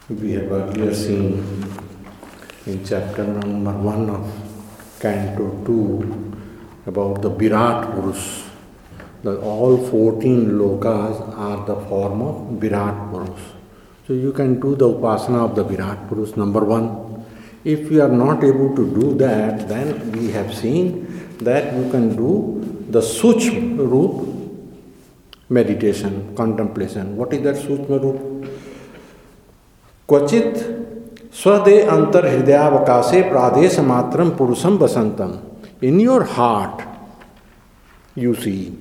We have earlier seen in chapter number 1 of Canto 2 about the Virat Purus. That all 14 lokas are the form of Virat Purus. So you can do the upasana of the Virat Purus, number 1. If you are not able to do that, then we have seen that you can do the Suchma Roop meditation, contemplation. What is that Suchma Roop? क्वचित स्वदे अंतर हृदयावकाशे प्रादेश मात्रम पुरुषम बसंतम. In your heart you see.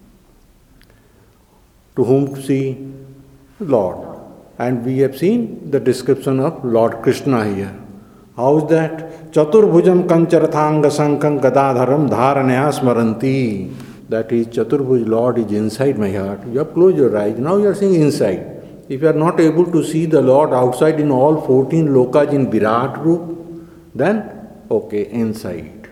To whom see? Lord. And we have seen the description of Lord Krishna here. How is that? Chaturbhujam kancharathanga sankam gadadharam dharanaya smaranti. That is, Chaturbhuj Lord is inside my heart. You have closed your eyes. Now you are seeing inside. If you are not able to see the Lord outside in all 14 lokas in Virat Roop, then okay, inside.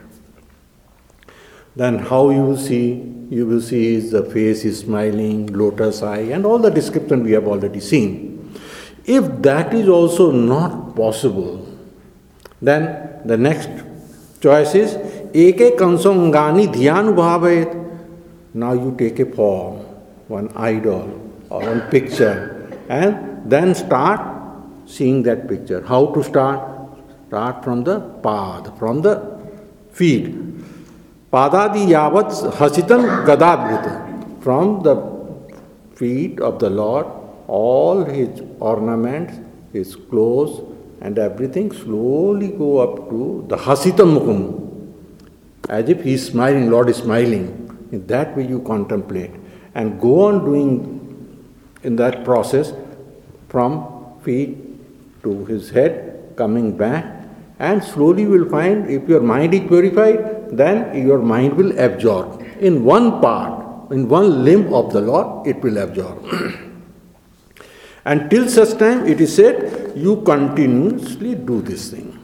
Then how you will see? You will see is the face is smiling, lotus eye, and all the description we have already seen. If that is also not possible, then the next choice is eke kansongani dhyanubhavayet. Now you take a form, one idol or one picture, and then start seeing that picture. How to start? Start from the pad, from the feet. Padadi yavat hasitam gadadvrita. From the feet of the Lord, all his ornaments, his clothes and everything slowly go up to the hasitam mukham. As if he is smiling, Lord is smiling. In that way you contemplate and go on doing in that process from feet to his head, coming back, and slowly you will find if your mind is purified, then your mind will absorb. In one part, in one limb of the Lord, it will absorb. And till such time, it is said, you continuously do this thing.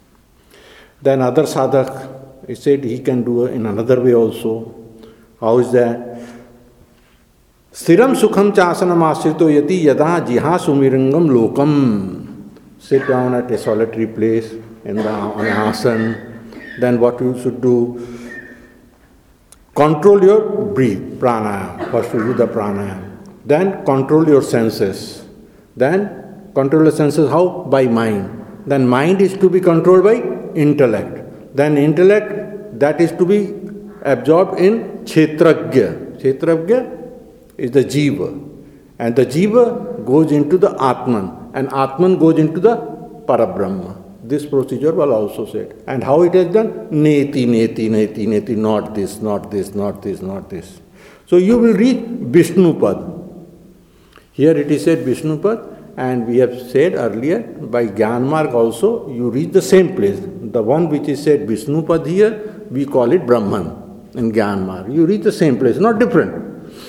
Then other sadhak, it said he can do in another way also. How is that? Stiram sukham chasanam asrito yati yada jiha sumirangam lokam. Sit down at a solitary place on an asan. Then what you should do? Control your breath, pranayam. First you do the pranayam. Then control your senses. Then control your senses how? By mind. Then mind is to be controlled by intellect. Then intellect, that is to be absorbed in Kshetragya. Kshetragya is the Jiva. And the Jiva goes into the Atman. And Atman goes into the Parabrahma. This procedure was also said. And how it is done? Neti, neti, neti, neti. Not this, not this, not this, not this. So you will reach Vishnupad. Here it is said Vishnupad. And we have said earlier, by Gyanmarg also, you reach the same place. The one which is said Vishnupad here, we call it Brahman. In Gyanmarg, you reach the same place, not different.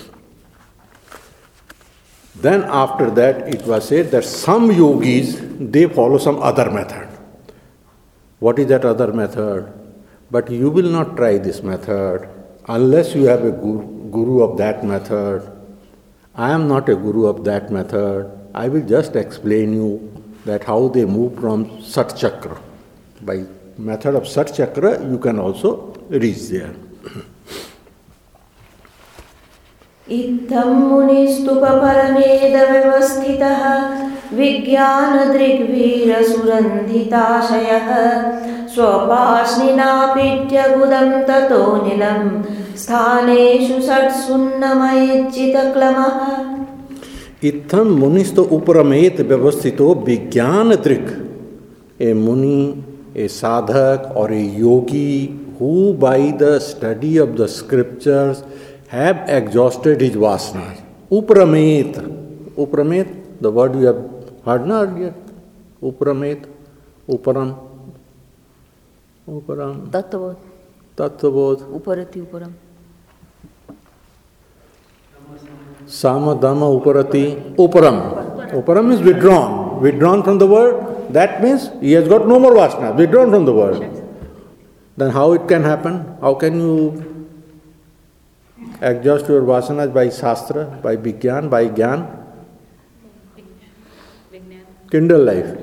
Then after that, it was said that some yogis, they follow some other method. What is that other method? But you will not try this method unless you have a guru of that method. I am not a guru of that method. I will just explain you that how they move from Sat Chakra. By method of Sat Chakra, you can also reach there. इत्थं मुनिस्तुप परमेद व्यवस्थितः विज्ञानदृग्वीरसुरन्धिताशयः स्वपाश्निनापीड्य गुदं ततो निलं स्थानेषु षट्सुन्नमयज्जितक्लमः. इत्थं मुनिस्तु उपरमेत व्यवस्थितो विज्ञानदृक्. A muni, a sadhak or a yogi who by the study of the scriptures have exhausted his vasanas. Upramet. Upramet, the word you have heard earlier. Upramet, Uparam. Uparam. Tattvod. Tattvod. Uparati Uparam. Samadhamma Uparati. Uparam. Uparam is withdrawn. Withdrawn from the world. That means he has got no more vasana. Withdrawn from the world. Then how it can happen? How can you exhaust your vasanas? By Shastra, by Vigyan, by Gyan. Kindle life.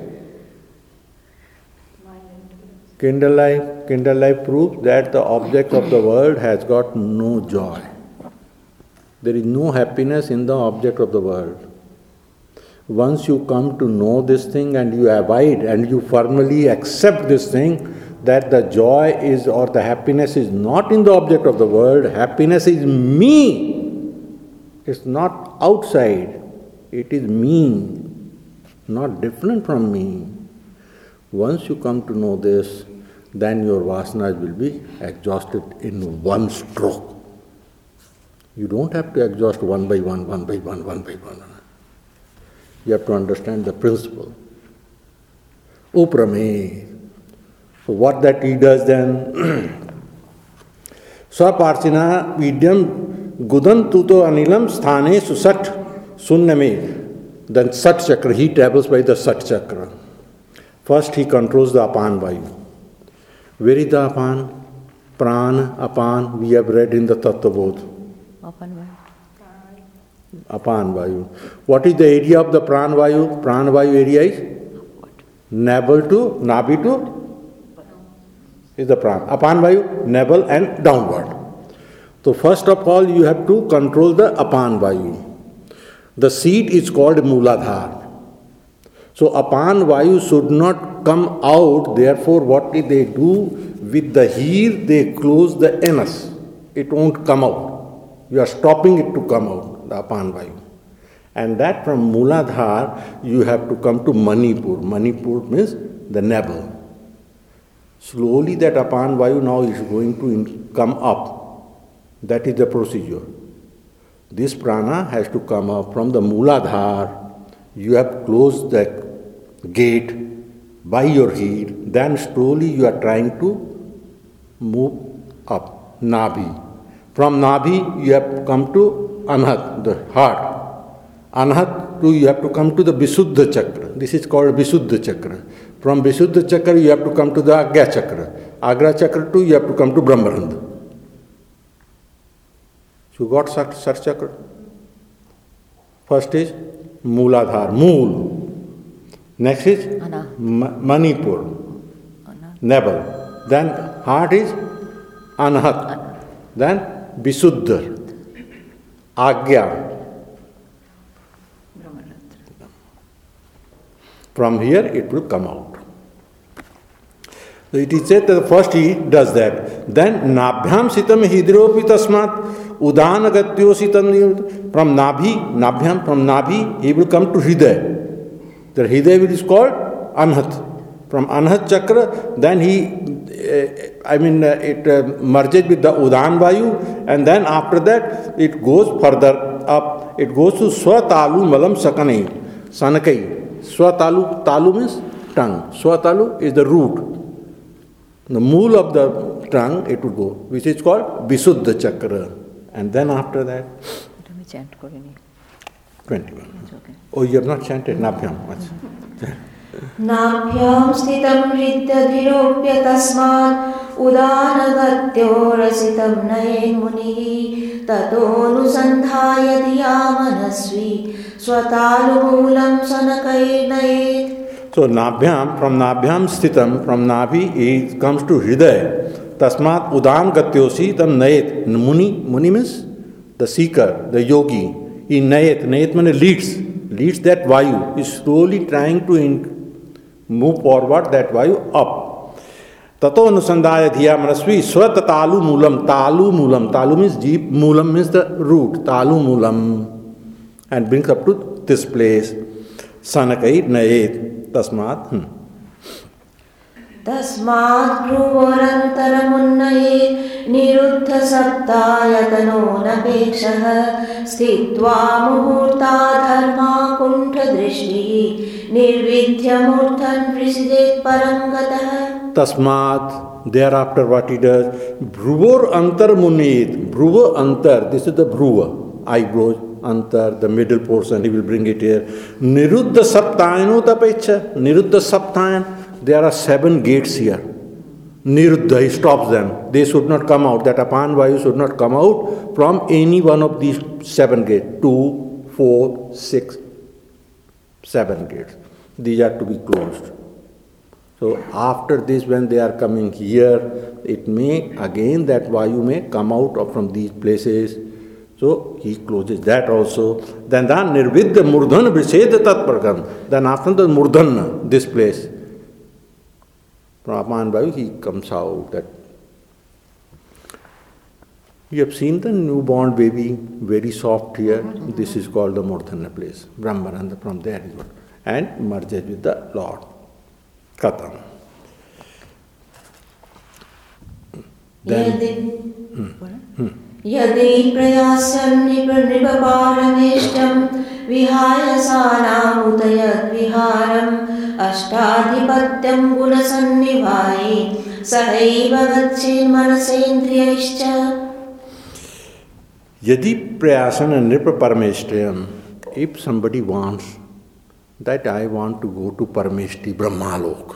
Kindle life proves that the object of the world has got no joy. There is no happiness in the object of the world. Once you come to know this thing and you abide and you firmly accept this thing, that the joy is or the happiness is not in the object of the world, happiness is me. It's not outside, it is me, not different from me. Once you come to know this, then your vasanas will be exhausted in one stroke. You don't have to exhaust one by one. You have to understand the principle. Uprame. So what that he does then? Swaparchina vidyam gudan tuto anilam sthane susat sunname. Then Sat Chakra, he travels by the Sat Chakra. First he controls the Apan Vayu. Where is the Apan? Prana, Apan, we have read in the Tattvabodh. Apan Vayu. What is the area of the Prana Vayu? Prana Vayu area is navel to, Nabi to is the Prana. Apan Vayu, navel and downward. So first of all you have to control the Apan Vayu. The seat is called Mooladhara. So Apan Vayu should not come out, therefore what did they do? With the heel they close the anus. It won't come out. You are stopping it to come out, the Apan Vayu. And that from Mooladhara you have to come to Manipur. Manipur means the navel. Slowly that Apan Vayu now is going to come up. That is the procedure. This prana has to come up from the Mooladhara. You have closed the gate by your heel. Then slowly you are trying to move up. Nabhi. From Nabhi you have come to Anhat, the heart. Anhat to you have to come to the Visuddha Chakra. This is called Visuddha Chakra. From Visuddha Chakra you have to come to the Agya Chakra. Agya Chakra to you have to come to Brahmarandha. You got Sat Chakra. First is Mooladhara, Mool. Next is Manipur, navel. Then heart is Anhat. Then Visuddha, Agya. From here it will come out. So it is said that first he does that. Then Nabhyam Sitam Hidropi Tasmat Udana Gatyo Sitam. From Nabhi, from Nabhi, he will come to Hridaya. The Hridaya is called Anhat. From Anhat Chakra, then it merges with the Udan Vayu, and then after that it goes further up. It goes to Swatalu Malam Sakanai, Sanakai. Swatalu, Talu means tongue. Swatalu is the root. The mool of the tongue, it would go, which is called Visuddha Chakra. And then after that, 21. Okay. Oh, you have not chanted Nabhyam. Nabhyam sthitam hridyadhiropya tasmat udanagatyo rasitam nayen munihi tato nusandhaya dhiyamanasvi swatalubulam sanakair nayet. So Nabhyam, from Nabhyam sthitam, from Nabhi, it comes to Hridaya. Tasmat udan gatyosi tam nayet. Muni means the seeker, the yogi. In nayet means leads that vayu. Is slowly trying to move forward that vayu up. Tato anusandhaya dhiya manasvi swatatalu moolam. Talu moolam. Talu means deep, moolam means the root. Talu moolam. And brings up to this place. Sanakai nayet. Tasmat. Tasmat bhruvorantaram niruddha saptayatano napekshaha sthitva muhurta dharma kuntha drishti nirvidhya murthan prisidet parangatah. Tasmat, thereafter what he does, bhruvor antar munit. Bhruva antar, this is the bhruva, eyebrows. Antar, the middle portion, he will bring it here. Niruddha Saptayano Tapecha. Niruddha Saptayan, there are 7 gates here. Niruddha, he stops them. They should not come out. That Apan Vayu should not come out from any one of these 7 gates. 2, 4, 6, 7 gates. these are to be closed. So after this, when they are coming here, it may, again that Vayu may come out from these places. So he closes that also. Then Nirvidya Murdhan Viseda Tatpargam. Then after the Murdhan, this place, from Apan Vayu, he comes out. That you have seen the newborn baby, very soft here. This is called the Murdhana place. Brahmaranda, from there is what. And merges with the Lord. Katam. Yadi prayasam nipaparameshtam vihaya sanamutayat viharam ashtadhipatyam gunasannivai sahaiva gachin manasendriyaischa. Yadi prayasana nripa parameshtriyam. If somebody wants that I want to go to Parameshti Brahmalok,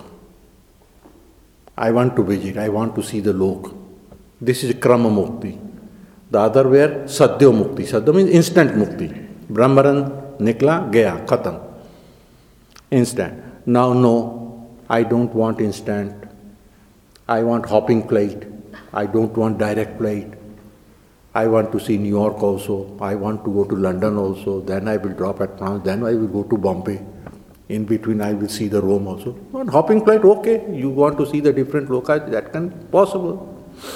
I want to visit, I want to see the Lok. This is Krama Mukti. The other were Sadhya Mukti. Sadhya means instant Mukti. Brahmaran, Nikla, Gaya, Khatam. Instant. Now no, I don't want instant. I want hopping flight. I don't want direct flight. I want to see New York also. I want to go to London also. Then I will drop at France. Then I will go to Bombay. In between I will see the Rome also. On hopping flight, okay. You want to see the different loka, that can be possible.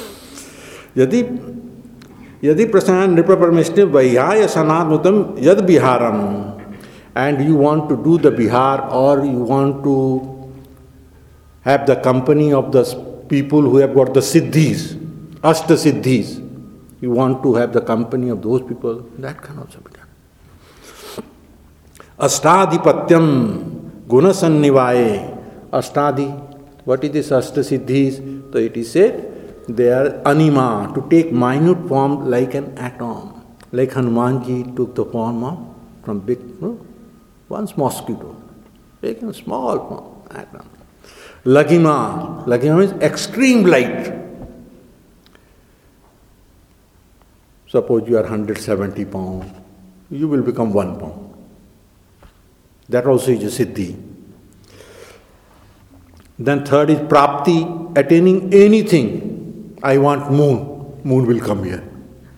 Yadi prasan nripa parameshti vaihaya sanatmutam yad biharam. And you want to do the bihar, or you want to have the company of the people who have got the siddhis, ashta siddhis. You want to have the company of those people, that can also be done. Ashtadhipatyam gunasannivaye. Ashtadhi, what is this ashta siddhis? So it is said, they are anima, to take minute form like an atom. Like Hanumanji took the form of, from big, one mosquito. Taken small form, atom. Laghima means extreme light. Suppose you are 170 pounds, you will become 1 pound. That also is a siddhi. Then third is prapti, attaining anything. I want moon, moon will come here.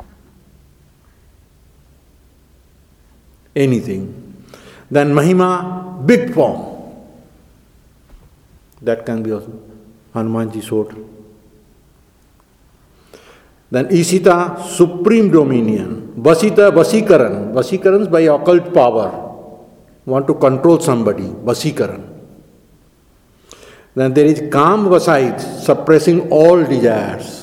Anything. Then mahima, big form. That can be also Hanumanji sword. Then Isita, supreme dominion. Vasita, Vasikaran. Vasikaran is by occult power. Want to control somebody, Vasikaran. Then there is Kam Vasait, suppressing all desires.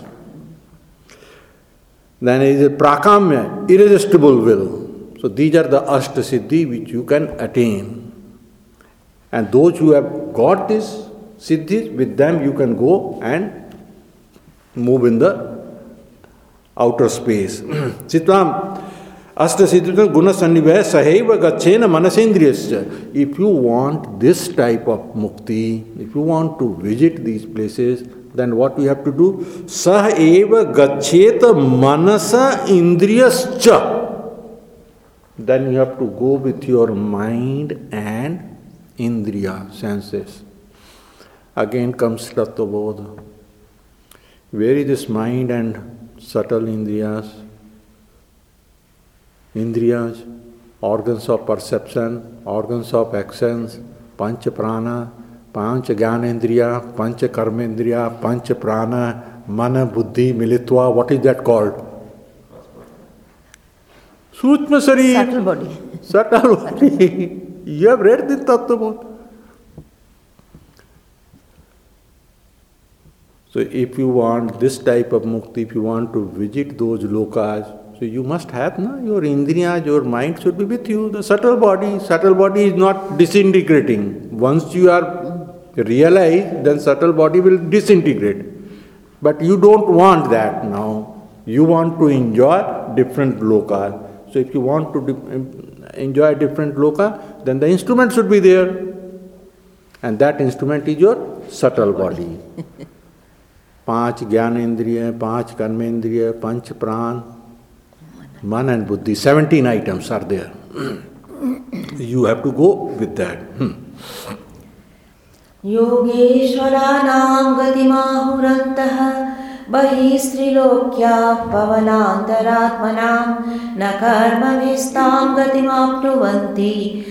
Then there is Prakamya, irresistible will. So these are the Ashta Siddhi which you can attain. And those who have got this Siddhis, with them you can go and move in the outer space. Chitvam Ashta Siddhita Guna Sannivaya Sahaiva Gachena Manasendriyasya. If you want this type of mukti, if you want to visit these places, then what you have to do? Sahaiva Gacheta Manasa Indriyascha. Then you have to go with your mind and Indriya, senses. Again comes Tattva Bodha. Where is this mind and subtle Indriyas? Indriyas, organs of perception, organs of actions, Pancha Prana, Pancha Jnanendriya, Pancha Karmendriya, Pancha Prana, Mana, Buddhi, Militva, what is that called? Sutma Sarir. Subtle body. Subtle body. You have read this Tattva Bodha. So if you want this type of mukti, if you want to visit those lokas, so you must have your indriyas, your mind should be with you. The subtle body is not disintegrating. Once you are realized, then subtle body will disintegrate. But you don't want that now. You want to enjoy different lokas. So if you want to enjoy different loka, then the instrument should be there. And that instrument is your subtle body. 5 Jnanendriya, 5 Karmendriya, Panch Pran, Man and Buddhi, 17 items are there. You have to go with that. योगेश्वराणां गतिमाहुरन्तः बहिस्त्रिलोक्याः पवनान्तरात्मनां न कर्मभिस्तां गतिमाप्नुवन्ति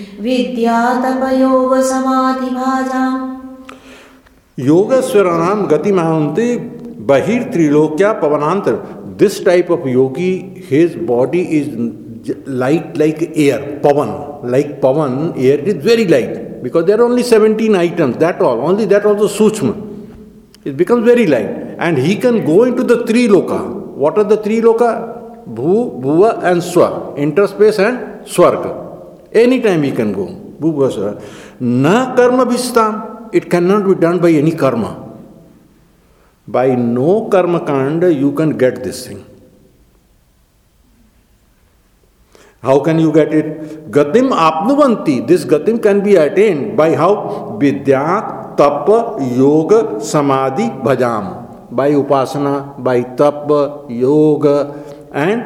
विद्यातपयोगसमाधिभाजाम्। Yogaswaranam gati mahanti bahir trilokya pavanantar. This type of yogi, his body is light like air, pavan. Like pavan, air is very light. Because there are only 17 items, that all. Only that also sushma. It becomes very light. And he can go into the three loka. What are the three loka? Bhu, Bhuva and Swa. Interspace and Swarga. Anytime he can go. Bhu, Bhuva, Swa. Na karma bhistam. It cannot be done by any karma. By no karma kanda you can get this thing. How can you get it? Gatim apnuvanti. This gatim can be attained by how? Vidya, tapa, yoga, samadhi, bhajam. By upasana, by tapa, yoga and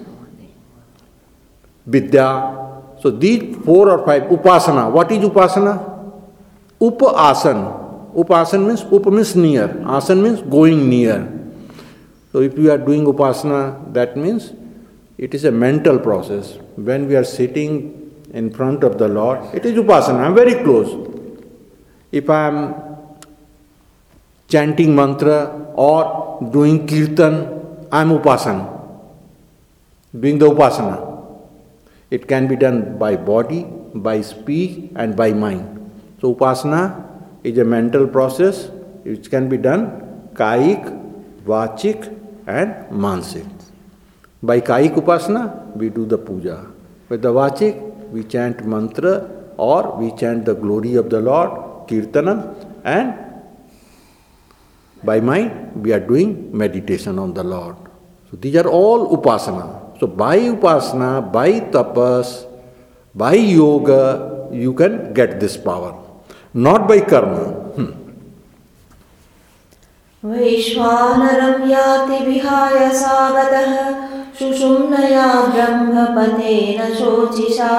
vidya. So these 4 or 5. Upasana. What is upasana? Upa-asan. Upa-asan means, upa means near. Asan means going near. So if you are doing upasana, that means it is a mental process. When we are sitting in front of the Lord, it is upasana. I am very close. If I am chanting mantra or doing kirtan, I am upasana. Doing the upasana. It can be done by body, by speech and by mind. So upasana is a mental process which can be done kaik, vachik and mansik. By kaik upasana, we do the puja. With the vachik, we chant mantra or we chant the glory of the Lord, kirtanam, and by mind, we are doing meditation on the Lord. So these are all upasana. So by upasana, by tapas, by yoga, you can get this power. Not by karma. वैश्वानरं याति विहाय सागतः शुशुम्नया ब्रह्मपतेन शोचिषा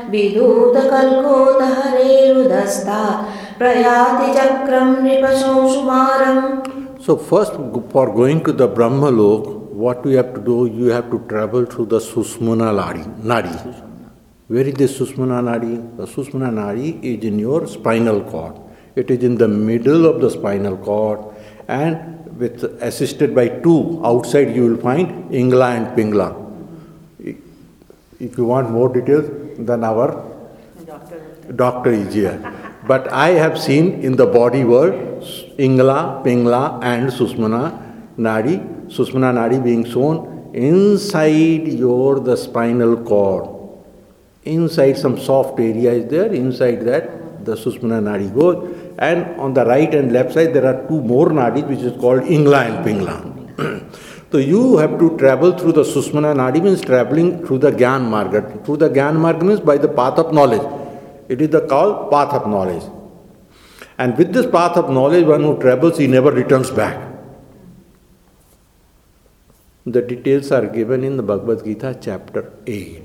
विदूतकल्कोतहरेरुदस्तात् प्रयाति चक्रं नृपशंसुमारम्. So first, for going to the Brahma Lok, what you have to do, you have to travel through the Sushumna Nadi. Where is this Sushumna Nadi? The Sushumna Nadi is in your spinal cord. It is in the middle of the spinal cord and assisted by 2. Outside you will find Ingla and Pingla. If you want more details, then our doctor is here. But I have seen in the body world Ingla, Pingla and Sushumna Nadi. Sushumna Nadi being shown inside the spinal cord. Inside some soft area is there, inside that the Sushumna Nadi goes, and on the right and left side there are 2 more nadis which is called Ingla and Pingla. So you have to travel through the Sushumna Nadi, means traveling through the Gyan Marga. Through the Gyan Marga means by the path of knowledge. It is called path of knowledge. And with this path of knowledge, one who travels, he never returns back. The details are given in the Bhagavad Gita chapter 8.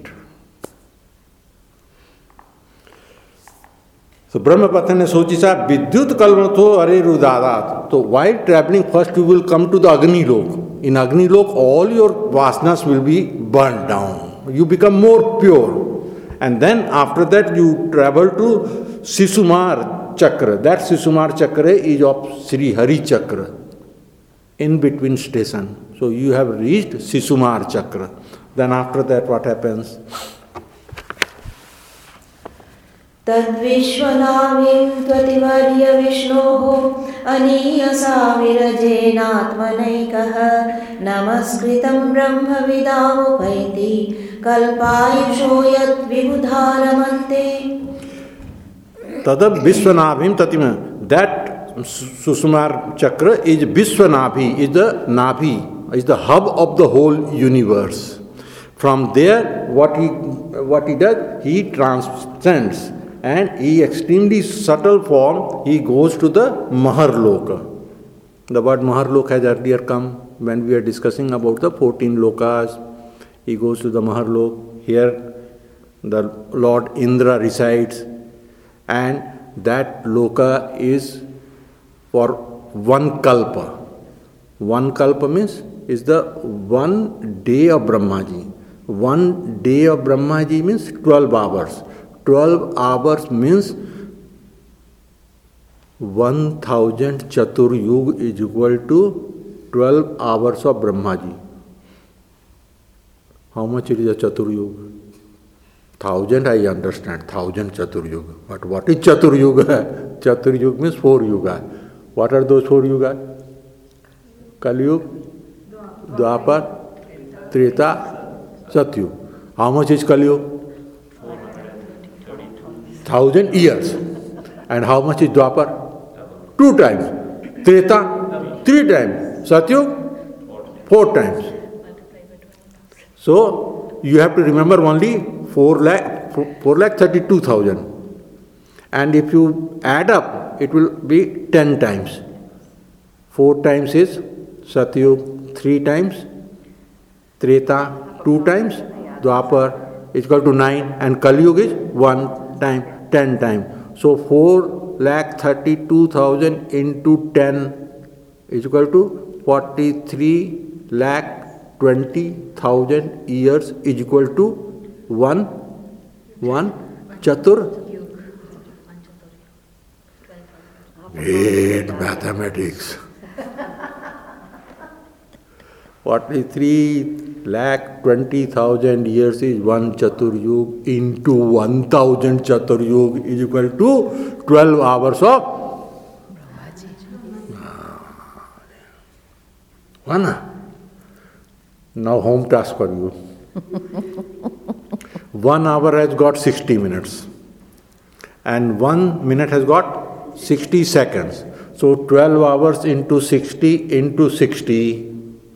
So Brahmapatane Sochisa Vidyut Kalmatho Are Rudadat. So while traveling, first you will come to the Agni Lok. In Agni Lok, all your vasanas will be burned down. You become more pure. And then after that you travel to Sisumar Chakra. That Sisumar Chakra is of Sri Hari Chakra. In between station. So you have reached Sisumar Chakra. Then after that what happens? तद्विश्वनामिं त्वतिवर्य विष्णोः अनीयसा विरजेनात्मनैकः नमस्कृतं ब्रह्मविदामुपैति कल्पायुषो यद्विबुधारमन्ते. Tadab Vishwanabhim Tatima. That Sushumar Chakra is Vishwanabhi, is the Nabhi, is the hub of the whole universe. From there, what he does, he transcends. And he extremely subtle form, he goes to the Maharloka. The word Maharloka has earlier come when we are discussing about the 14 lokas. He goes to the Maharloka. Here the Lord Indra resides, and that loka is for one kalpa. One kalpa means is the 1 day of Brahmaji. 1 day of Brahmaji means 12 hours. 12 hours means 1000 Chatur Yuga is equal to 12 hours of Brahmaji. How much it is a Chatur Yuga? 1000 I understand, 1000 Chatur Yuga. But what is Chatur Yuga? Chatur Yuga means 4 Yuga. What are those 4 Yuga? Kali Yuga, Dwapar, Treta, Satyuga. How much is Kali Yuga? 1000 years. And how much is Dwapar? 2 times. Treta, 3 times. Satyuga, 4 times. So, you have to remember only 4,32,000. And if you add up, it will be 10 times. 4 times is Satyuga, 3 times. Treta, 2 times. Dwapar is equal to 9. And Kali Yuga is 1 time, 10 times. So, 4,32,000 into 10 is equal to 43,20,000 years is equal to one Chatur. Great mathematics. 43,20,000 years is 1 Chatur Yuga into 1000 Chatur Yuga is equal to 12 hours of Brahmaji. Now home task for you. 1 hour has got 60 minutes and 1 minute has got 60 seconds. So 12 hours into 60 into 60.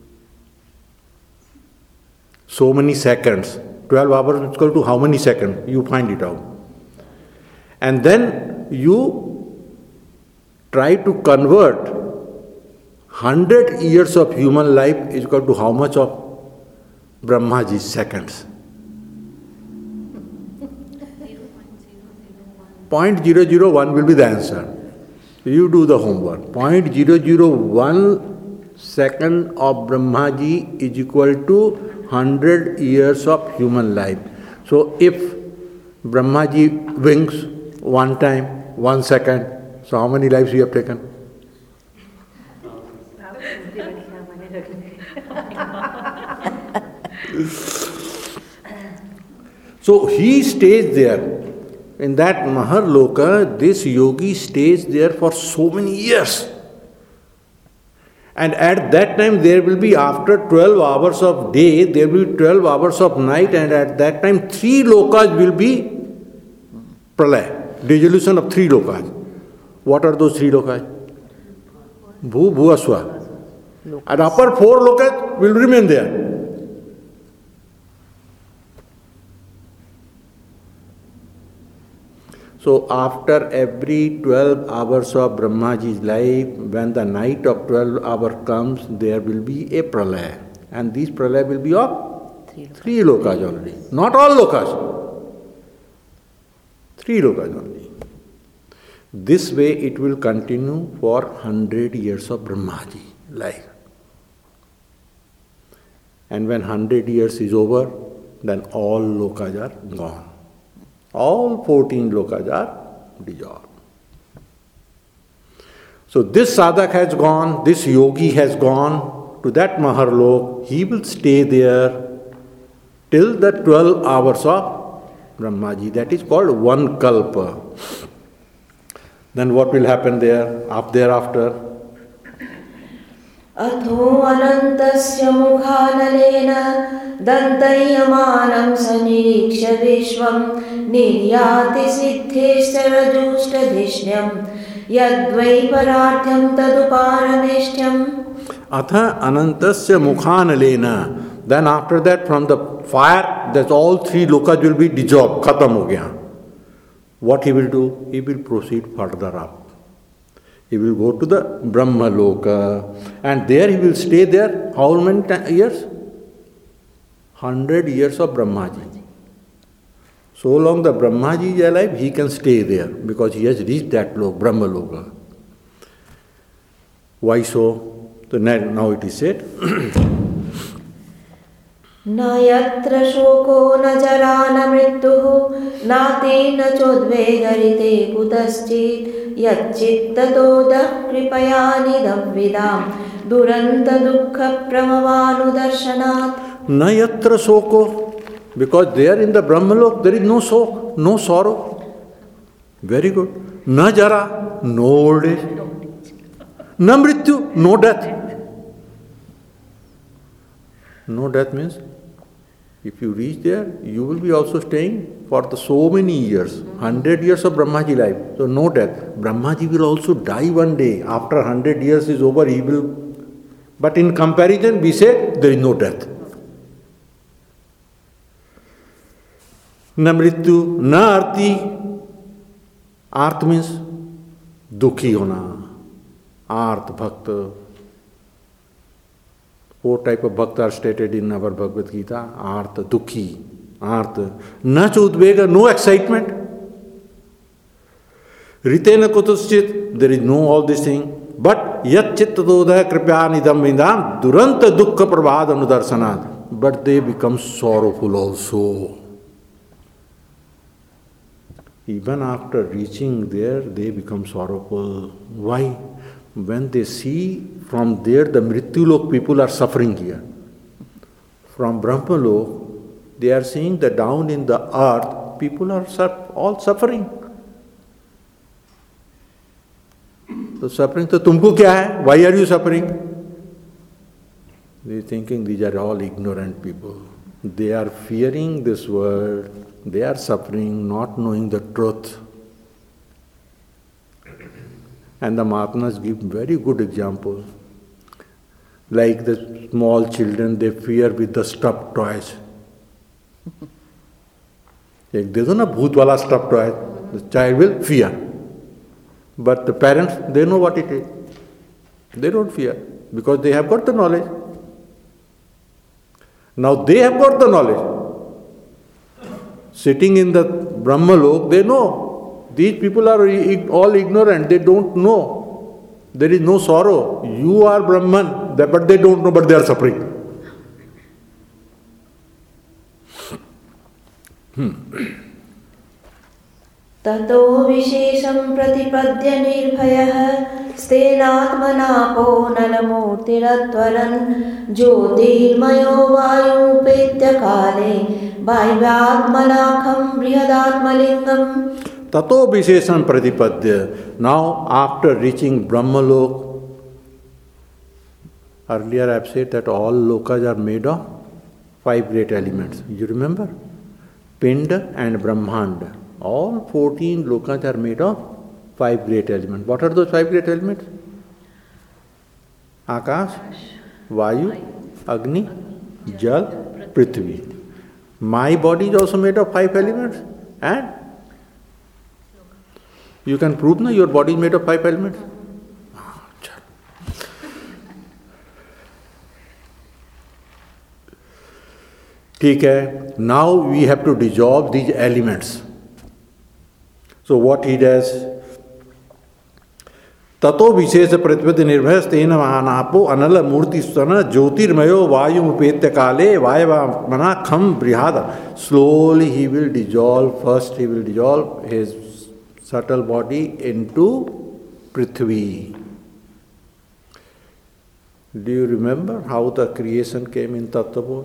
So many seconds. 12 hours is equal to how many seconds? You find it out. And then you try to convert 100 years of human life is equal to how much of Brahmaji's seconds? 0.001 will be the answer. You do the homework. 0.001 second of Brahmaji is equal to 100 years of human life. So if Brahmaji winks 1 time, 1 second, so how many lives we have taken? So he stays there. In that Maharloka, this yogi stays there for so many years. And at that time there will be, after 12 hours of day, there will be 12 hours of night, and at that time 3 lokas will be pralaya, dissolution of 3 lokas. What are those 3 lokas? Bhu, Bhuvaswa. And upper 4 lokas will remain there. So after every 12 hours of Brahmaji's life, when the night of 12 hour comes, there will be a pralaya. And this pralaya will be of 3 lokas only. Not all lokas. 3 lokas only. This way it will continue for 100 years of Brahmaji life. And when 100 years is over, then all lokas are gone. All 14 lokas are dissolved. So this sadhak has gone, this yogi has gone to that Maharlok. He will stay there till the 12 hours of Brahmaji. That is called 1 kalpa. Then what will happen there thereafter? Atho anantasya mukhanalena dantayamanam saniriksha vishvam niryati siddheshta rajushtadhishyam yadvai pararthyam taduparameshyam. Atha anantasya mukhanalena. Then after that, from the fire, that all 3 lokas will be dissolved, khatam ho gaya. What he will do? He will proceed further up. He will go to the Brahma Loka, and there he will stay there. How many years? 100 years of Brahmaji. So long the Brahmaji is alive, he can stay there because he has reached that Brahma Loka. Why so? So now it is said, न यत्र शोको न जरा न मृत्युः नाति न चोद्वेगरिते कुतश्चित् यच्चित्ततोदः कृपया निदव्विदां दुरन्तदुःखप्रमवानुदर्शनात्. न यत्र शोको, because there in the Brahmalok there is no shok, no sorrow. Very good. Na jara, no old age. Na mrityu, no death. No death means if you reach there, you will be also staying for the so many years, 100 years of Brahmaji life. So no death. Brahmaji will also die one day. After 100 years is over, he will. But in comparison, we say there is no death. Na mrityu, na arti. Arth means dukhi hona. Arth, bhakta. 4 types of bhakta are stated in our Bhagavad Gita. Artha, dukhi, artha. Na chudvega, no excitement. Ritena kutuschit, there is no all this thing. But yat chittadodha kripyanidam vindam duranta dukkha prabhad anudarsanat. But they become sorrowful also. Even after reaching there, they become sorrowful. Why? When they see from there the Mrityulok people are suffering here. From Brahmalok, they are seeing that down in the earth, people are all suffering. So suffering, so tumko kya hai? Why are you suffering? They are thinking these are all ignorant people. They are fearing this world. They are suffering, not knowing the truth. And the Mahatmas give very good example. Like the small children, they fear with the stuffed toys. एक दे दो ना भूत वाला stuffed toy, the child will fear. But the parents, they know what it is. They don't fear because they have got the knowledge. Now they have got the knowledge. Sitting in the Brahmalok, they know. These people are all ignorant, they don't know. There is no sorrow. You are Brahman, but they don't know, but they are suffering. ततो विशेषं प्रतिपद्य निर्भयः स्तेनात्मनापो नलमूर्तिरत्वरन् ज्योतिर्मयो वायुपेत्य काले वाय्वात्मनाखं बृहदात्मलिङ्गम्. Tato Visheshan Pratipadya. Now, after reaching Brahmalok, earlier I have said that all lokas are made of 5 great elements. You remember? Pinda and Brahmanda. All 14 lokas are made of 5 great elements. What are those 5 great elements? Akash, Vayu, Agni, Jal, Prithvi. My body is also made of 5 elements. And you can prove na your body is made of 5 elements. ठीक है. Now we have to dissolve these elements. So what he does? Tato Vishesha Pratipati Nirbhaya Stena Mahanapo Anala Murti Sutana Jyotirmayo Vayu Upetya Kale Vayava Manakham Brihada. Slowly he will dissolve. First he will dissolve his subtle body into Prithvi. Do you remember how the creation came in Tattvabodh?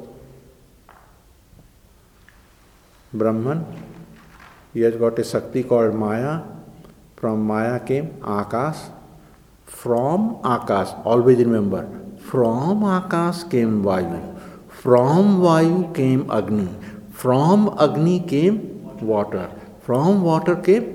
Brahman, he has got a Shakti called Maya. From Maya came Akash. From Akash, always remember, from Akash came Vayu. From Vayu came Agni. From Agni came water. From water came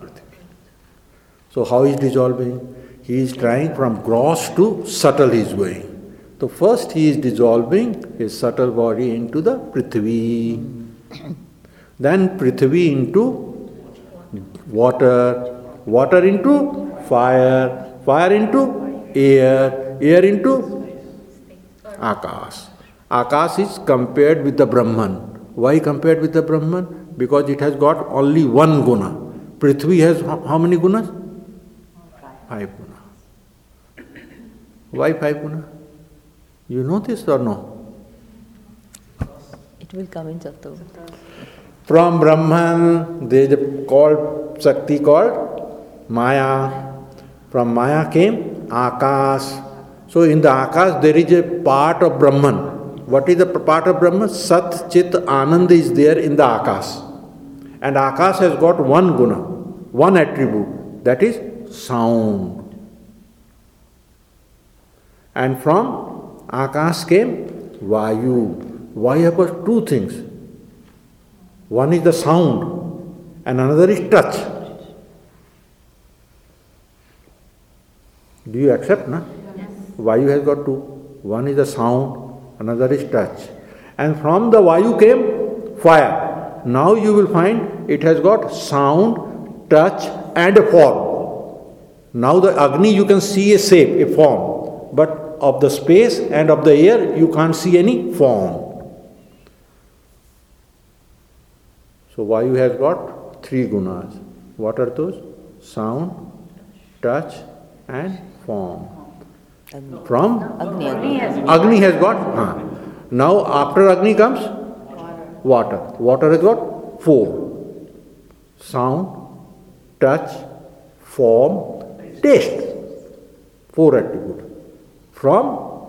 So how is dissolving? He is trying from gross to subtle he is going. So first he is dissolving his subtle body into the Prithvi. Then Prithvi into water, water into fire, fire into air, air into Akash. Akash is compared with the Brahman. Why compared with the Brahman? Because it has got only one guna. Prithvi has how many gunas? 5 guna. Why 5 guna? You know this or no? It will come in Chatur. From Brahman, there is a Shakti called Maya. From Maya came Akash. So in the Akash there is a part of Brahman. What is the part of Brahman? Sat, Chit, Anand is there in the Akash. And Akash has got one guna, one attribute, that is sound. And from Akash came Vayu. Vayu has got two things. One is the sound and another is touch. Do you accept, na? Yes. Vayu has got two. One is the sound, another is touch. And from the Vayu came fire. Now you will find it has got sound, touch and a form. Now the Agni you can see a shape, a form. But of the space and of the air you can't see any form. So Vayu has got 3 gunas. What are those? Sound, touch and form. From Agni has got. Now after Agni comes water. Water has got 4. Sound, touch, form, taste. 4 attributes. From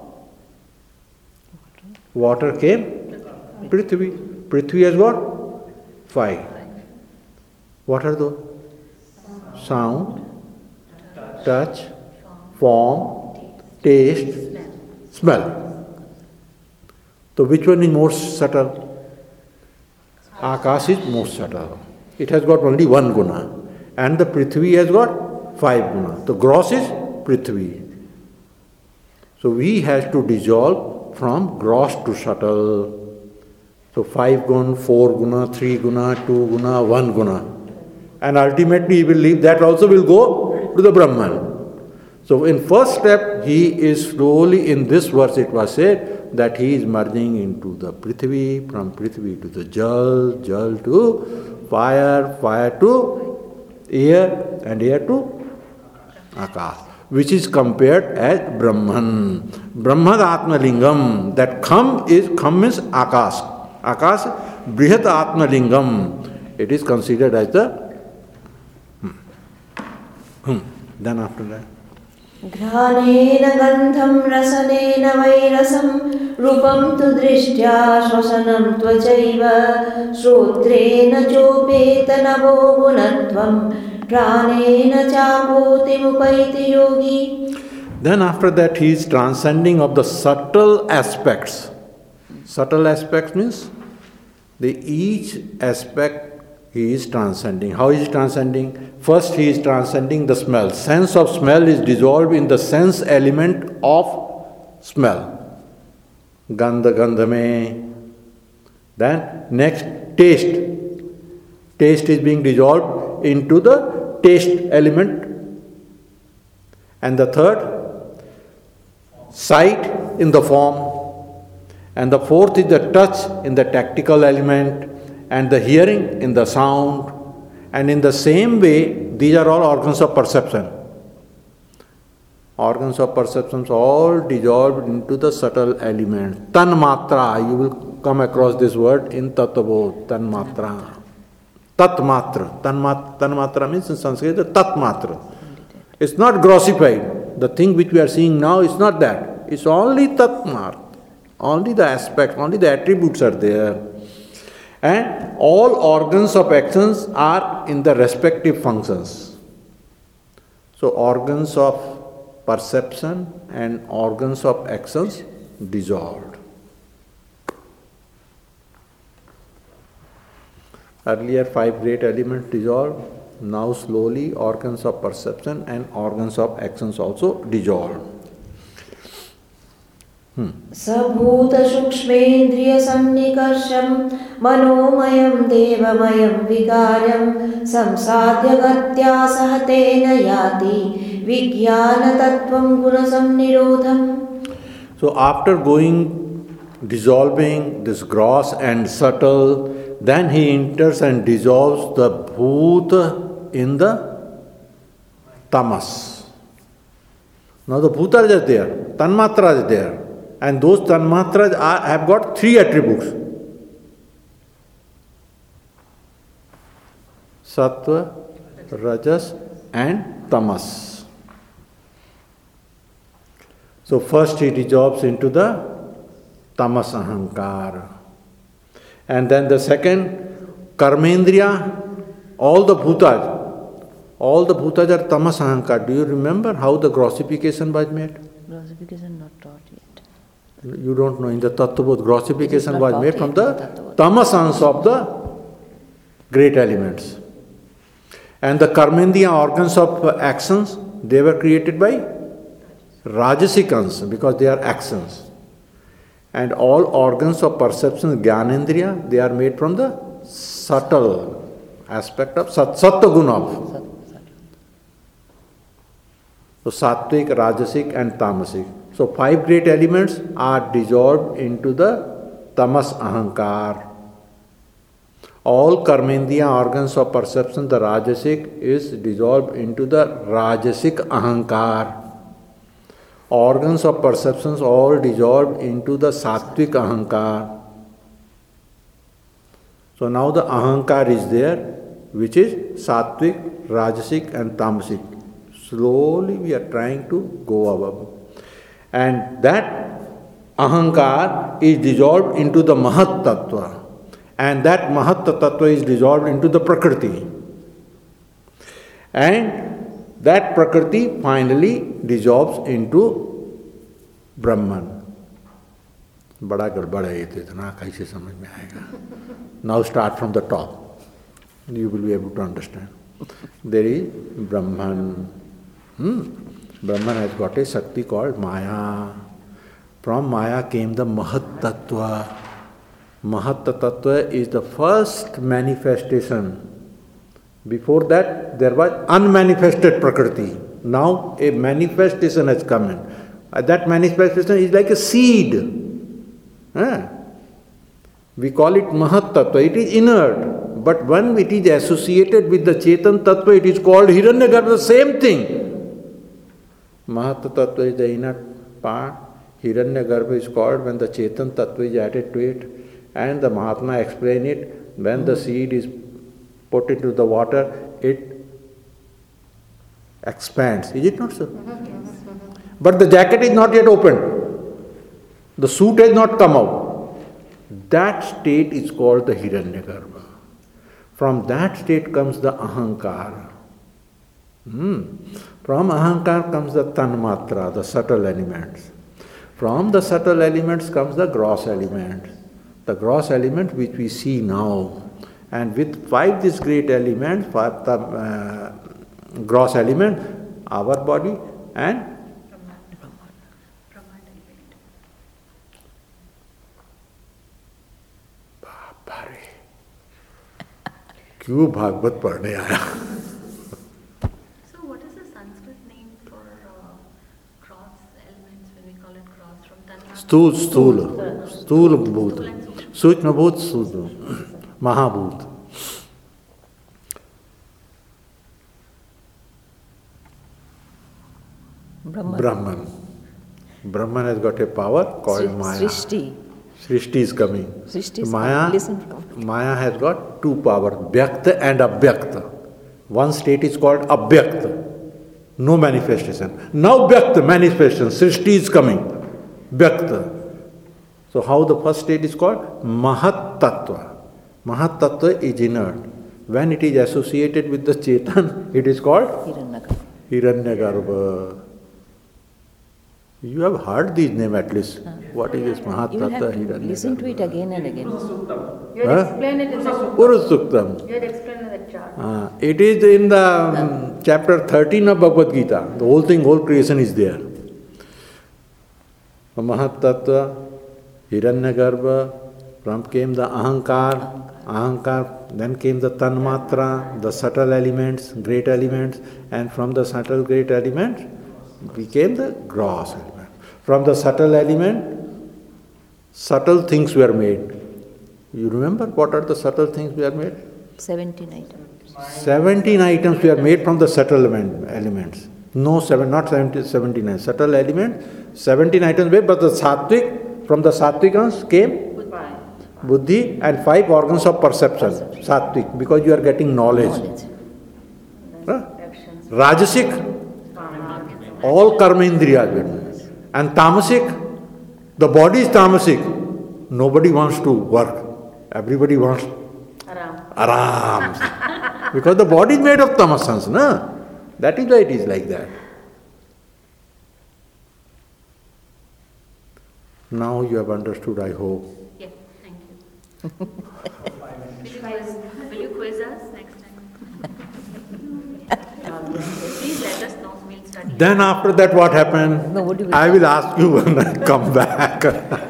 water came Prithvi. Prithvi has got 5. What are those? Sound, touch, form, taste, smell. So which one is more subtle? Akash is more subtle. It has got only 1 guna. And the Prithvi has got 5 guna. The gross is Prithvi. So we have to dissolve from gross to subtle. So 5 guna, 4 guna, 3 guna, 2 guna, 1 guna. And ultimately he will leave, that also will go to the Brahman. So in first step, he is slowly, in this verse it was said, that he is merging into the Prithvi, from Prithvi to the Jal, Jal to fire, fire to air, and air to Akash, which is compared as Brahman. Brahmad Atmalingam, that kham means Akash. Akash, Brihat Atmalingam. It is considered as the Then after that. घ्राणेन गन्धं रसनेन वैरसं रूपं तु दृष्ट्या श्वसनं त्वचैव श्रोत्रेण चोपेतनभो गुणत्वं प्राणेन चाकोतिमुपैति योगी. Then after that he is transcending of the subtle aspects. Subtle aspects means each aspect he is transcending. How is he transcending? First he is transcending the smell. Sense of smell is dissolved in the sense element of smell. Gandha gandhame. Then next taste. Taste is being dissolved into the taste element. And the third, sight in the form. And the fourth is the touch in the tactical element. And the hearing in the sound. And in the same way, these are all organs of perception. Organs of perceptions all dissolved into the subtle element. Tanmatra, you will come across this word in Tattva, Tanmatra. Tatmatra. Tanmatra means in Sanskrit, Tatmatra. It's not grossified. The thing which we are seeing now is not that. It's only Tatmatra. Only the aspects, only the attributes are there. And all organs of actions are in the respective functions. So organs of perception and organs of actions dissolved. Earlier 5 great elements dissolved. Now slowly organs of perception and organs of actions also dissolved. सभूत सूक्ष्मेन्द्रिय सन्निकर्षं मनोमयं देवमयं विकारं संसाध्य गत्या सह तेन याति विज्ञानतत्त्वं गुणसंनिरोधम्. So after dissolving this gross and subtle, then he enters and dissolves the bhut in the tamas. Now the bhutas are there, tanmatras are there, and those tanmatras have got three attributes: sattva, rajas, and tamas. So first he dissolves into the tamas ahankar, and then the second karmendriya, all the bhutas are tamas ahankar. Do you remember how the grossification was made? Grossification not taught yet. You don't know. In the Tattvabodh, grossification was made from the Tattvabodh. tamas ansh of the great elements. And the karmendriya organs of actions, they were created by rajasic ansh because they are actions. And all organs of perception, jnanendriya, they are made from the subtle aspect of sattva guna. So sattvic, rajasic and tamasic. So 5 great elements are dissolved into the tamas ahankar. All karmendriya organs of perception, the rajasic is dissolved into the rajasic ahankar. Organs of perceptions all dissolved into the sattvic ahankar. So now the ahankar is there, which is sattvic, rajasic and tamasic. Slowly we are trying to go above. And that ahankar is dissolved into the mahat tattva. And that mahat tattva is dissolved into the prakriti. And that prakriti finally dissolves into Brahman. बड़ा गड़बड़ है ये तो इतना कैसे समझ में आएगा. Now start from the top. You will be able to understand. There is Brahman. Brahman has got a Shakti called Maya. From Maya came the Mahat Tattva. Mahat Tattva is the first manifestation. Before that, there was unmanifested Prakriti. Now a manifestation has come in. That manifestation is like a seed. We call it Mahat Tattva. It is inert. But when it is associated with the Chetan Tattva, it is called Hiranyagarbha, the same thing. Mahat Tattva is the inert part. Hiranyagarbha is called when the Chetan Tattva is added to it. And the Mahatma explain it, when the seed is put into the water, it expands. Is it not so? But the jacket is not yet opened. The suit has not come out. That state is called the Hiranyagarbha. From that state comes the Ahankar. From Ahankar comes the Tanmatra, the subtle elements. From the subtle elements comes the gross elements. The gross element which we see now. And with 5 these great elements, gross element, our body and क्यों भागवत पढ़ने आया? So what is the Sanskrit name for gross elements when we call it gross from Tanmatra? स्थूल भूत, सूक्ष्म भूत, महाभूत. Brahman has got a power called Maya. Srishti is coming. Maya has got 2 powers, Vyakta and Avyakta. One state is called Avyakta, no manifestation. Now Vyakta, manifestation, Srishti is coming, Vyakta. So how the first state is called? Mahat Tattva. Mahat Tattva is inert. When it is associated with the Chetan, it is called Hiranyagarbha. You have heard these names at least. What is this Mahat Tattva, Hiranyagarbha? Listen to it again and again. You had explained it in the Purusuktam. You had explained in the chart. It is in the chapter 13 of Bhagavad Gita. The whole creation is there. Mahat Tattva, Hiranyagarbha, from came the Ahankar, then came the Tanmatra, the subtle elements, great elements, and from the subtle great elements became the gross element. From the subtle element, subtle things were made. You remember what are the subtle things were made? 17 items. 17 items were made from the subtle elements. No, not 79. Subtle element, 17 items were, but the sattvic, from the sattvikans came buddhi and 5 organs of perception. Sattvic, because you are getting knowledge. Huh? Rajasic, all karma indriyas. And tamasic, the body is tamasic. Nobody wants to work. Everybody wants aram. Because the body is made of tamasans, na? That is why it is like that. Now you have understood, I hope. Yeah, thank you. Will you quiz us next time? Please let us know. We'll study. Then after that what happened? No, what do we I will ask you when I come back.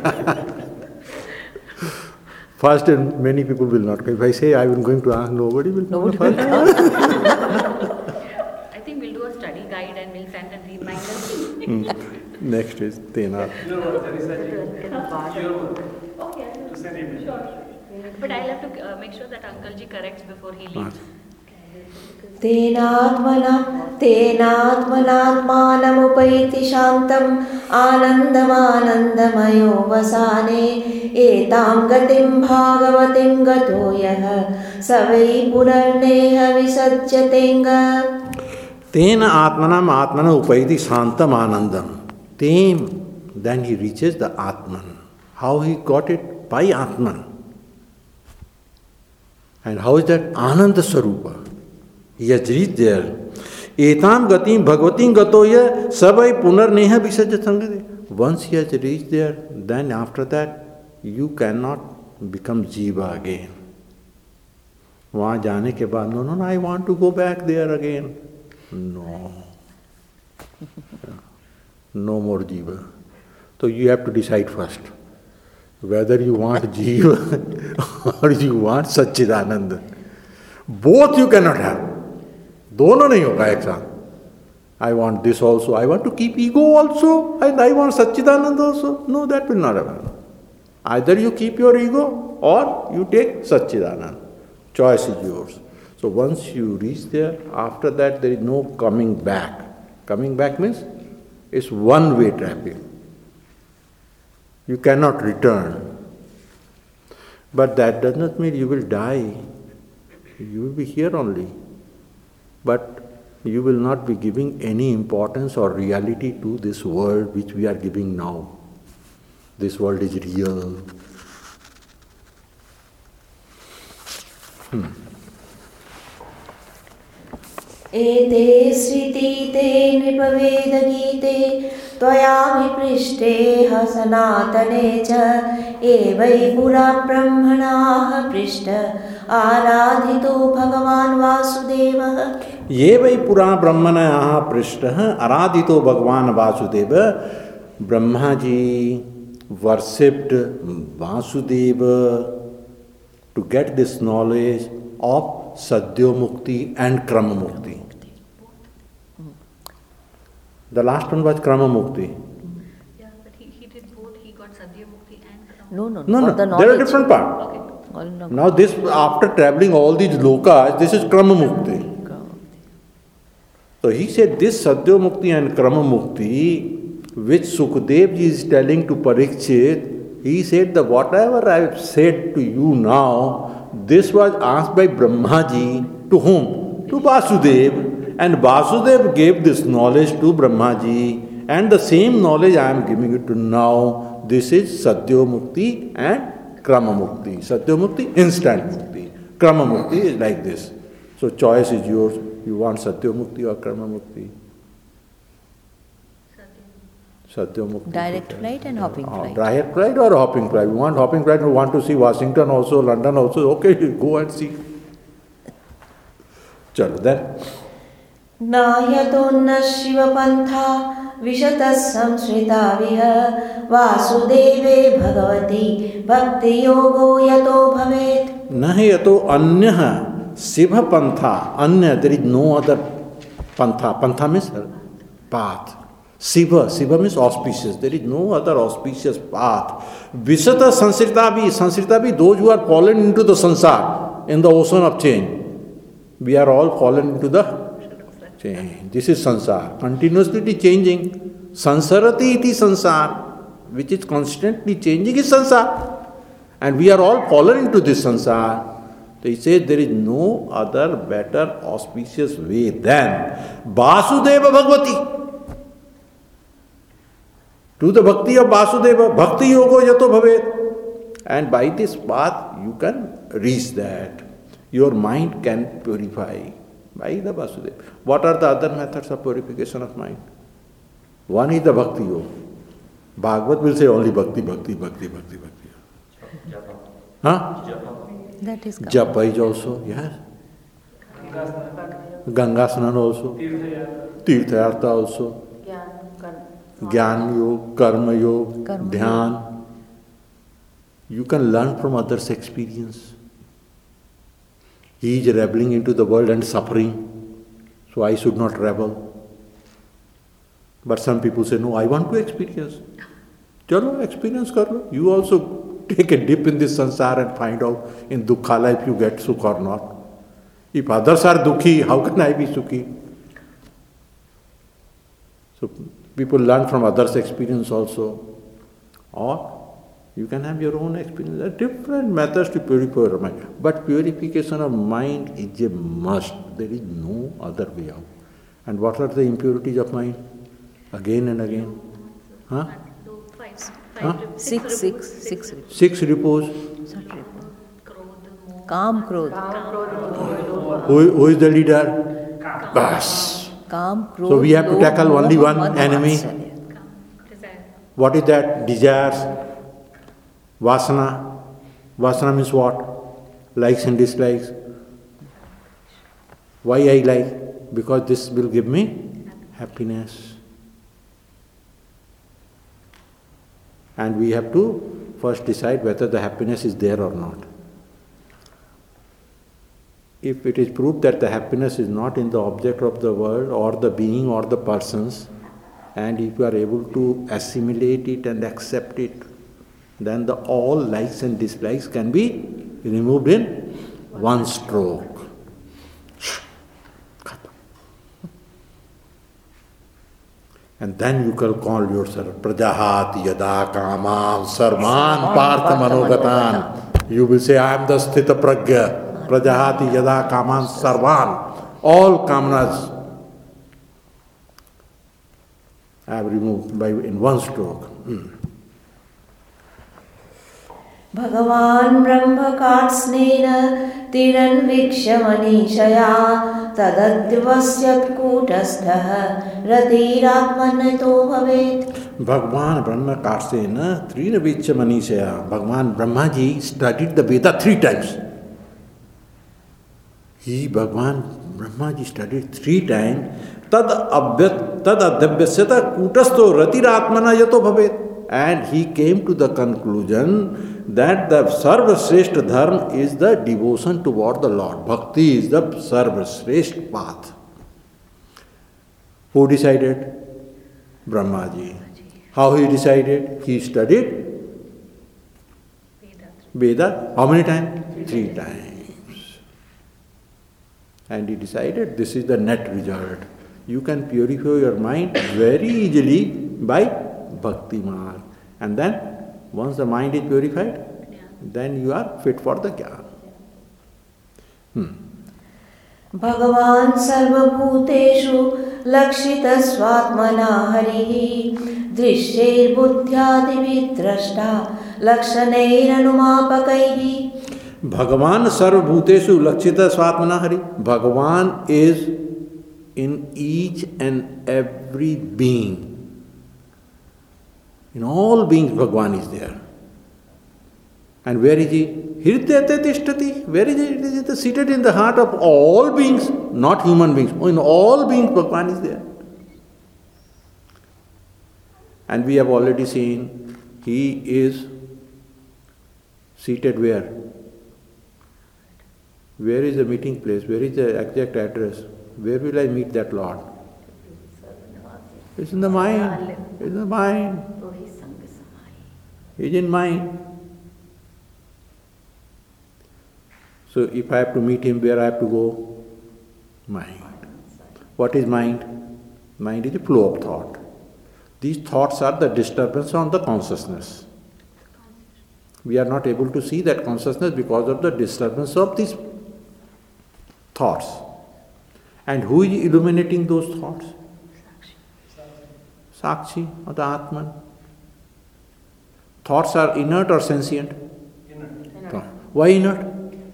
First, and many people will not. If I say I am going to ask, nobody will. Nobody will come. I think we'll do a study guide and we'll send a reminder. Next is Tena. But I'll have to make sure that Uncle Ji corrects before he leaves. तेनात्मनात्मानमुपैति शान्तम् आनन्दमानन्दमयो वसाने एतां गतिं भागवतीं गतो यः स वै पुनर्नेह विसज्जतेङ्ग Tena atmanam atmana upaiti shantam anandam. Then he reaches the Atman. How he got it? By Atman. And how is that? Ananda Sarupa. He has reached there. Etam gatim bhagavatim gatoya sabai punarneha visajjatangade. Once he has reached there, then after that, you cannot become jiva again. वहाँ जाने के बाद, no, I want to go back there again. No. No more jiva. So you have to decide first whether you want jiva or you want Satchidananda. Both you cannot have. दोनों नहीं होगा एक साथ. I want this also. I want to keep ego also, and I want Satchidananda also. No, that will not happen. Either you keep your ego or you take Satchidananda. Choice is yours. So once you reach there, after that there is no coming back. Coming back means it's one-way traffic. You cannot return. But that does not mean you will die. You will be here only. But you will not be giving any importance or reality to this world which we are giving now. This world is real. एते श्रुतीते नृपवेदगीते त्वयाभिपृष्टे सनातने च एवै पुरा ब्रह्मणाः पृष्ठ आराधितो भगवान् वासुदेवः ये वै पुरा ब्रह्मणः पृष्ठः आराधितो भगवान् Vasudev. Brahma ji worshipped Vasudeva to get this knowledge of Sadhya Mukti and Krama Mukti. The last one was Krama Mukti. Yeah, but he did both. He got Sadhya Mukti and Krama. No. No, For the there are knowledge. different parts. Okay. Now this, after traveling all these lokas, this is Krama Mukti. So he said this Sadhya Mukti and Krama Mukti, which Sukadev ji is telling to Parikshit, he said that whatever I have said to you now, this was asked by Brahma ji to whom? To Vasudev. And Vasudev gave this knowledge to Brahma ji, and the same knowledge I am giving it to now. This is Sadhya Mukti and Krama Mukti. Sadhya Mukti, instant Mukti. Krama Mukti is like this. So choice is yours. You want Sadhya Mukti or Krama Mukti? Sadhya Mukti. Direct flight and hopping flight. Direct flight or hopping flight? You want hopping flight, you want to see Washington also, London also, okay, go and see. Chalo, then. नाह्यतोऽन्न शिवपन्था विशतः संश्रिता विह वासुदेवे भगवती भक्तियोगो यतो भवेत् Nahi yato anyaha Shiva pantha. Anya, there is no other pantha. Pantha means path. Shiva means auspicious. There is no other auspicious path. Visata Sansritavi, those who are fallen into the sansar, in the ocean of change. We are all fallen into the change. This is sansar. Continuously it is changing. Sansarati iti sansar, which is constantly changing, is sansar. And we are all fallen into this sansar. So he says there is no other better auspicious way than Vasudeva Bhagavati. To the bhakti of Vasudeva, bhakti yogo yato bhavet. And by this path you can reach that. Your mind can purify by the Vasudeva. What are the other methods of purification of mind? One is the bhakti yoga. Bhagavad will say only bhakti, bhakti, bhakti, bhakti, bhakti. Huh? That is God. Japa is also, yes. Ganga Snan also. Tirthayartha also. Gyan Yoga, Karma Yoga, Karma Dhyan. You can learn from others' experience. He is rebelling into the world and suffering, so I should not rebel. But some people say, no, I want to experience. Chalo, experience kar lo. You also take a dip in this sansar and find out in Dukkhala if you get sukh or not. If others are dukhi, how can I be sukhi? So people learn from others' experience also. Or you can have your own experience. There are different methods to purify your mind. But purification of mind is a must. There is no other way out. And what are the impurities of mind? Again and again. Huh? Huh? Six repose. Calm, Krodh. Who is the leader? Bas. Calm, Krodh. So we have to tackle only one enemy. Desire. What is that? Desires. Vasana. Vasana means what? Likes and dislikes. Why I like? Because this will give me happiness. And we have to first decide whether the happiness is there or not. If it is proved that the happiness is not in the object of the world or the being or the persons, and if you are able to assimilate it and accept it, then the all likes and dislikes can be removed in one stroke. And then you can call yourself Prajahati Yada Kamam Sarvan Partha Manogatan. You will say, I am the Sthita Pragya. Prajahati Yada Kamam Sarvan. All kamanas I have removed in one stroke. Bhagavan Brahma Katsnena Tiranvikshya Manishaya Tadadvasyat Kutastha Ratiratmanato Bhavet. Bhagavan Brahma Katsnena Tiranvikshya Manishaya. Bhagavan Brahmaji studied the Veda 3 times. Bhagavan Brahmaji studied 3 times. Tad adabhyasata kutasto ratiratmana yato bhavet. And he came to the conclusion that the Sarva Sreshta Dharma is the devotion toward the Lord. Bhakti is the Sarva Sreshta path. Who decided? Brahmaji. How he decided? He studied Veda. How many times? 3 times. And he decided this is the net result. You can purify your mind very easily by Bhakti Marg. And then, once the mind is purified, then you are fit for the Jnana. Bhagavan Sarvabhuteshu Lakshita Swatmana Harihi Drishyer Buddhyadi Vidrashta Lakshaneranumapakaihi. Bhagavan Sarvabhuteshu Lakshita Swatmana Hari. Bhagavan is in each and every being. In all beings, Bhagavan is there. And where is he? Hirdayate tishtati. Where is he? It is seated in the heart of all beings, not human beings. In all beings, Bhagavan is there. And we have already seen, he is seated where? Where is the meeting place? Where is the exact address? Where will I meet that Lord? It's in the mind. It's in the mind. It's in mind. So if I have to meet him, where I have to go? Mind. What is mind? Mind is a flow of thought. These thoughts are the disturbance on the consciousness. We are not able to see that consciousness because of the disturbance of these thoughts. And who is illuminating those thoughts? Sakshi or the Atman. Thoughts are inert or sentient? Inert. Why inert?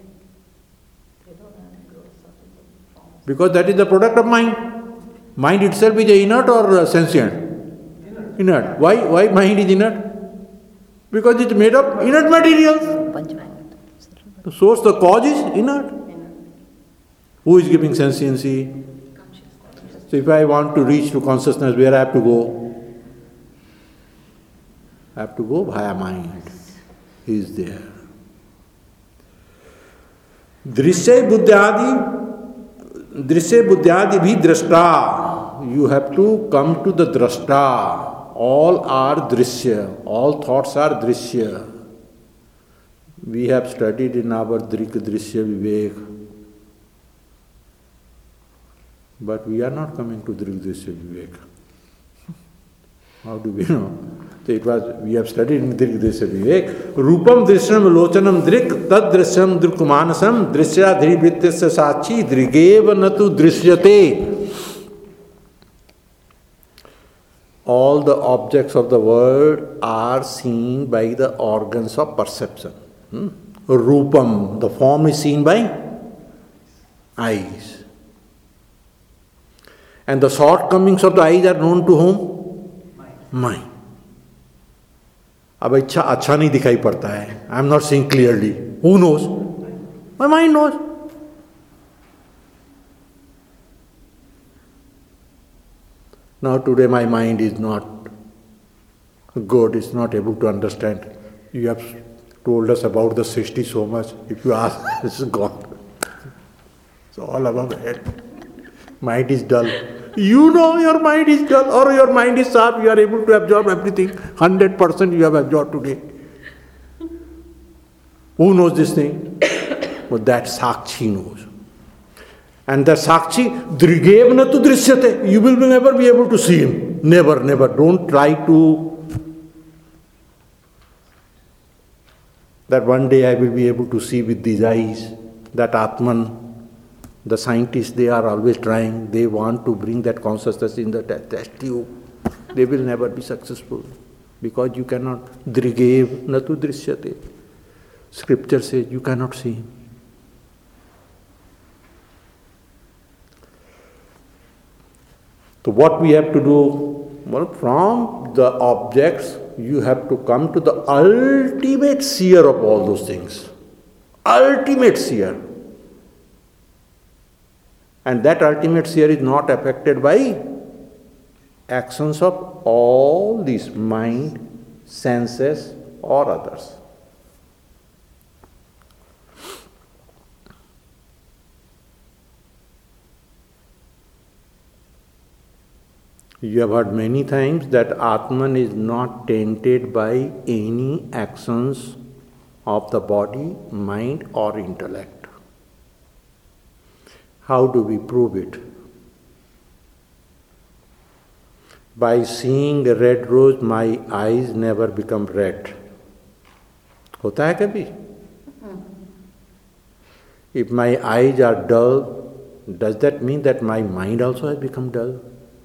Because that is the product of mind. Mind itself is inert or sentient? Inert. Why mind is inert? Because it is made of inert materials. The source, the cause is inert. Who is giving sentiency? So if I want to reach to consciousness, where I have to go? I have to go via mind. He is there. Drishya buddhyadi bhi drashta. You have to come to the drashta. All are drishya. All thoughts are drishya. We have studied in our Drik Drishya Vivek. But we are not coming to Drik Drishya Vivek. How do we know? So we have studied in Drik Drishya Vivek. Rupam drishyam lochanam drik tad drishyam drikumanasam drishya dhrivrityasya sachi drigeva natu drishyate. All the objects of the world are seen by the organs of perception. Rupam, the form is seen by eyes. And the shortcomings of the eyes are known to whom? Mind. अब अच्छा नहीं दिखाई पड़ता है. I am not seeing clearly. Who knows? My mind knows. Now today my mind is not good, it's not able to understand. You have told us about the 60 so much. If you ask, it's gone. It's all above head. Mind is dull. You know your mind is dull or your mind is sharp, you are able to absorb everything. 100% you have absorbed today. Who knows this thing? But that Sakshi knows. And the Sakshi, Drigevna tu drishyate. You will never be able to see him. Never, never. Don't try to. That one day I will be able to see with these eyes. That Atman, the scientists, they are always trying. They want to bring that consciousness in the test tube. They will never be successful. Because you cannot. Drigevna tu drishyate. Scripture says you cannot see him. So what we have to do? Well, from the objects, you have to come to the ultimate seer of all those things. Ultimate seer. And that ultimate seer is not affected by actions of all these mind, senses or others. You have heard many times that Atman is not tainted by any actions of the body, mind or intellect. How do we prove it? By seeing a red rose, my eyes never become red. होता है कभी? If my eyes are dull, does that mean that my mind also has become dull?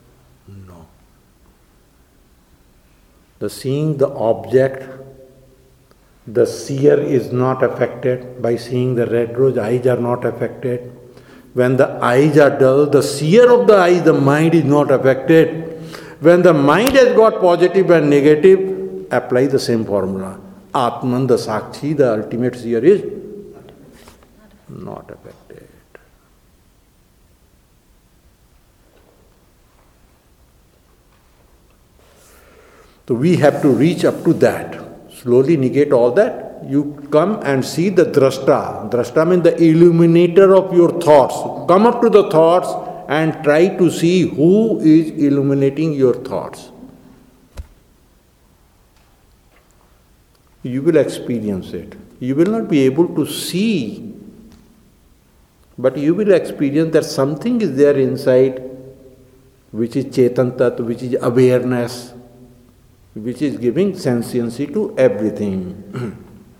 The seeing the object, the seer is not affected. By seeing the red rose, eyes are not affected. When the eyes are dull, the seer of the eyes, the mind is not affected. When the mind has got positive and negative, apply the same formula. Atman, the Sakshi, the ultimate seer is not affected. So we have to reach up to that. Slowly negate all that. You come and see the drashta. Drashta means the illuminator of your thoughts. Come up to the thoughts and try to see who is illuminating your thoughts. You will experience it. You will not be able to see, but you will experience that something is there inside which is Chetan Tat, which is awareness, which is giving sentiency to everything.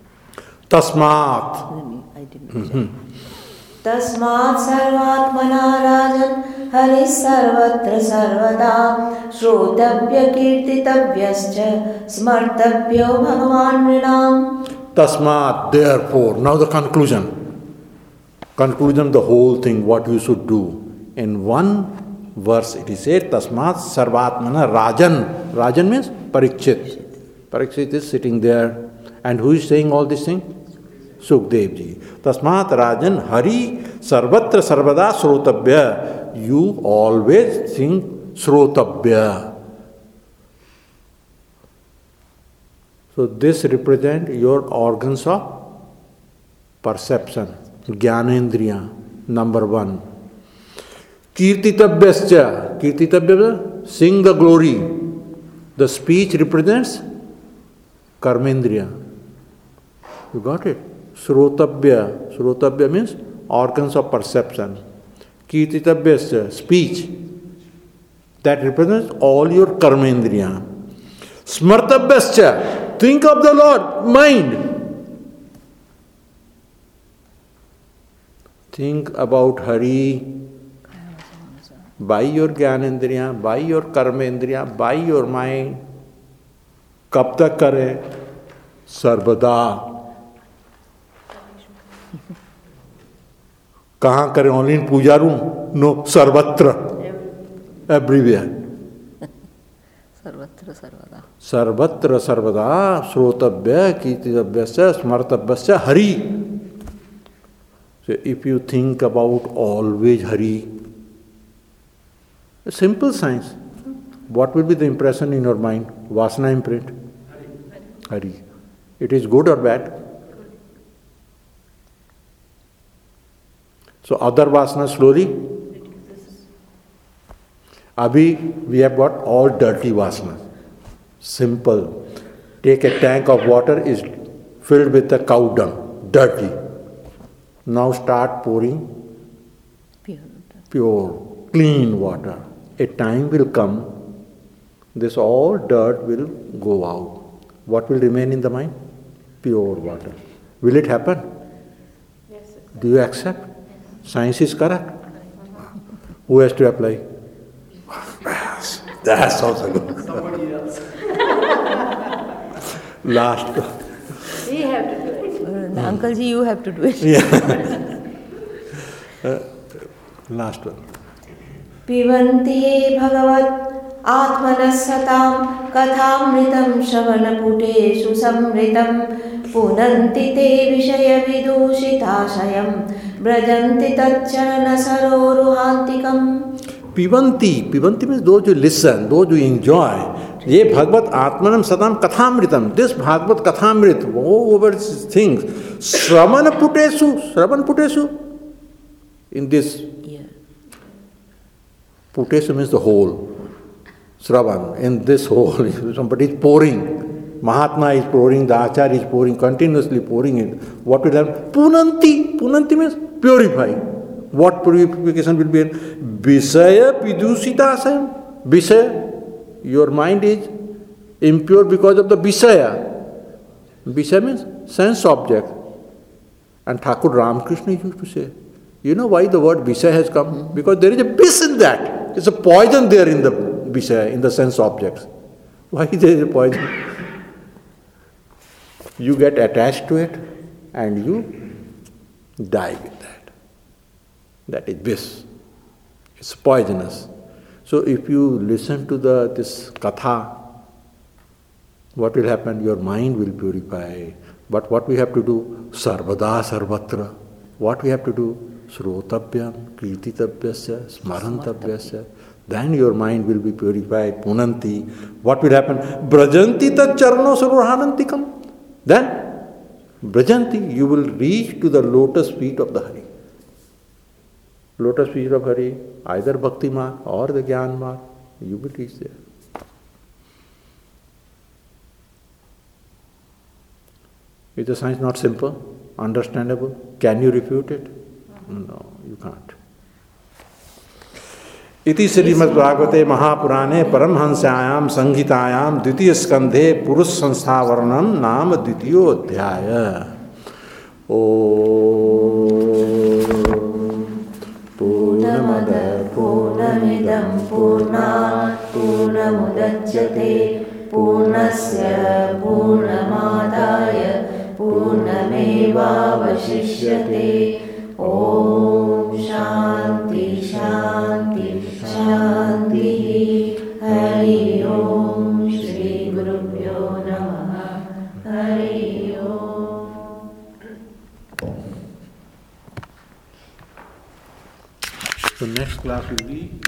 Tasmat. I didn't. तस्मात् सर्वात्मना राजन् हरिः सर्वत्र सर्वदा श्रोतव्य कीर्तितव्यश्च स्मर्तव्यो भगवान् नृणाम्. Tasmat, therefore. Now the conclusion. Conclusion of the whole thing, what you should do. In one verse it is said, Tasmat sarvatmana rajan. Rajan means Parikshit. Parikshit is sitting there. And who is saying all these things? Sukdev ji. Tasmat rajan hari sarvatra sarvada srotabhya. You always think srotabhya. So this represents your organs of perception. Jnanendriya, number one. Kirtitabhyascha. Kirtitabhya, sing the glory. The speech represents karmendriya. You got it? Srotabhya. Srotabhya means organs of perception. Kirtitabhyascha, speech. That represents all your karmendriya. Smartabhyascha, think of the Lord, mind. Think about Hari by your Jnanendriya, by your Karmendriya, by your mind. Kab tak kare? Sarvada. Kahan kare? Only in puja room? No, sarvatra. Everywhere. Sarvatra sarvada. Sarvatra sarvada, srotabhya, kirtitabhyascha, smartabhyascha, Hari. So if you think about always Hari, a simple science, what will be the impression in your mind? Vasana imprint? Hari. It is good or bad? So other vasana slowly? Abhi, we have got all dirty vasanas. Simple. Take a tank of water, is filled with the cow dung, dirty. Now start pouring pure, clean water. A time will come, this all dirt will go out. What will remain in the mind? Pure water. Will it happen? Yes, sir. Do you accept? Yes. Science is correct. Who has to apply? That's also good. Somebody else. Last. We have to do it. Uncle ji, you have to do it. Last one. पिबन्ति ये भगवत् आत्मनः सतां कथामृतं श्रवणपुटेषु संवृतं पुनन्ति ते विषयविदूषिताशयं व्रजन्ति तच्चरणसरोरुहान्तिकम्. Pivanti. Pivanti means those who listen, those who enjoy. Ye Bhagavat Atmanam Sadam Kathamritam. This Bhagavat Kathamrit, over things. Sravana Putesu. In this. Putesu means the whole. Sravan. In this whole, somebody is pouring. Mahatma is pouring, the Acharya is pouring, continuously pouring it. What will happen? Punanti. Punanti means purify. What purification will be in? Visaya Pidusita. Visaya. Your mind is impure because of the Visaya. Visaya means sense object. And Thakur Ramakrishna used to say, you know why the word Visaya has come? Because there is a bis in that. It's a poison there in the Visaya, in the sense objects. Why there is a poison? You get attached to it and you die with that. That is bis. It's poisonous. So if you listen to this katha, what will happen? Your mind will purify. But what we have to do? Sarvada sarvatra. What we have to do? Srotabhyam, kirtitabhyasya, smarantabhyasya. Then your mind will be purified. Punanti. What will happen? Brajanti tat charno saruhanantikam. Then, brajanti, you will reach to the lotus feet of the Hari. Lotus feet of Hari, either Bhakti Marg or the Jnana Marg, you will reach there. Is the science not simple, understandable? Can you refute it? No, you can't. इति श्रीमद्भागवते महापुराणे परमहंस्यायां संहितायां द्वितीय स्कंधे पुरुष संस्था वर्णन नाम द्वितीयोऽध्याय। पूर्णमदः पूर्णमिदं पूर्णात् पूर्णमुदच्यते पूर्णस्य पूर्णमादाय पूर्णमेवावशिष्यते। ॐ शान्ति शान्ति शान्तिः। हरि ओम श्री गुरुभ्यो नमः। हरि ओम। So next class will be